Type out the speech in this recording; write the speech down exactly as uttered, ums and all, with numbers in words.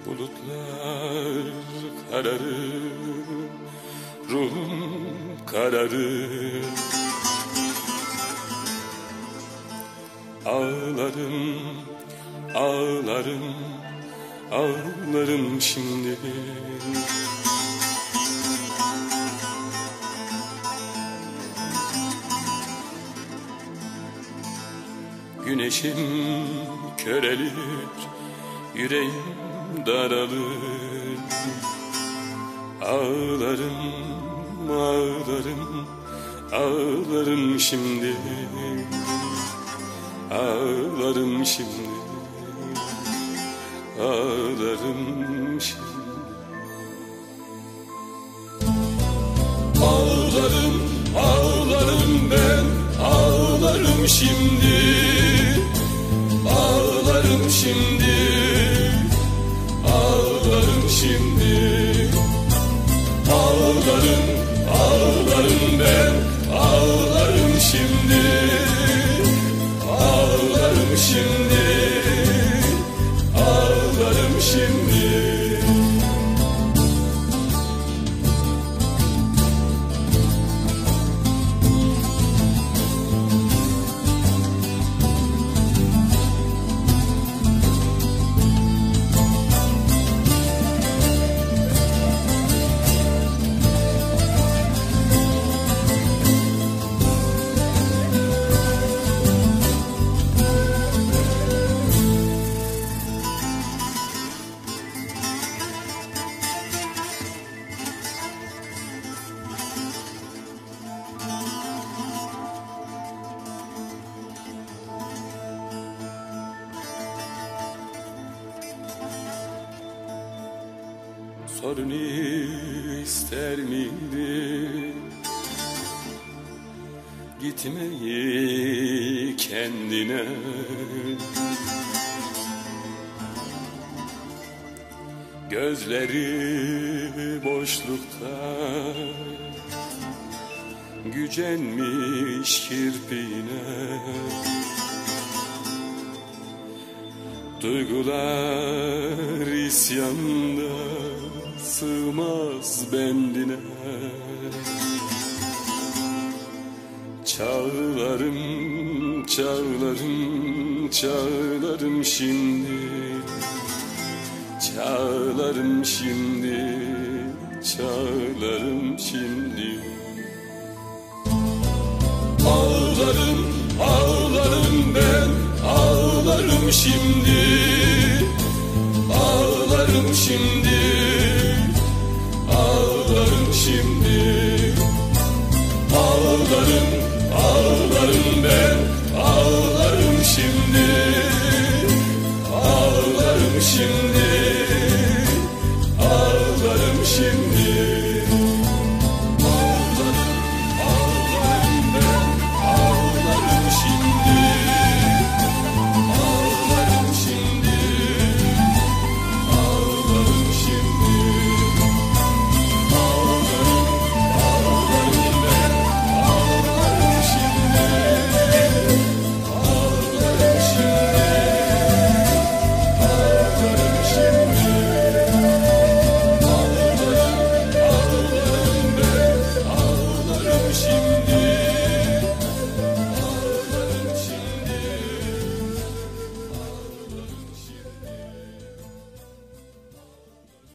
Bulutlar kararır, ruhum kararır. Ağlarım, ağlarım, ağlarım şimdi. Güneşim körelir, yüreğim daralır. Ağlarım, ağlarım, ağlarım şimdi. Ağlarım şimdi, ağlarım şimdi. Ağlarım, ağlarım ben, ağlarım şimdi. Ağlarım şimdi, ağlarım şimdi. Ağlarım, ağlarım ben, ağlarım şimdi. Ağlarım şimdi, ağlarım şimdi. Sorun ister miydi gitmeyi kendine? Gözleri boşlukta gücenmiş kirpine. Duygular isyanda sığmaz bendine. Çağlarım, çağlarım, çağlarım şimdi. Çağlarım şimdi, çağlarım şimdi. Ağlarım, ağlarım ben, ağlarım şimdi. Ağlarım şimdi.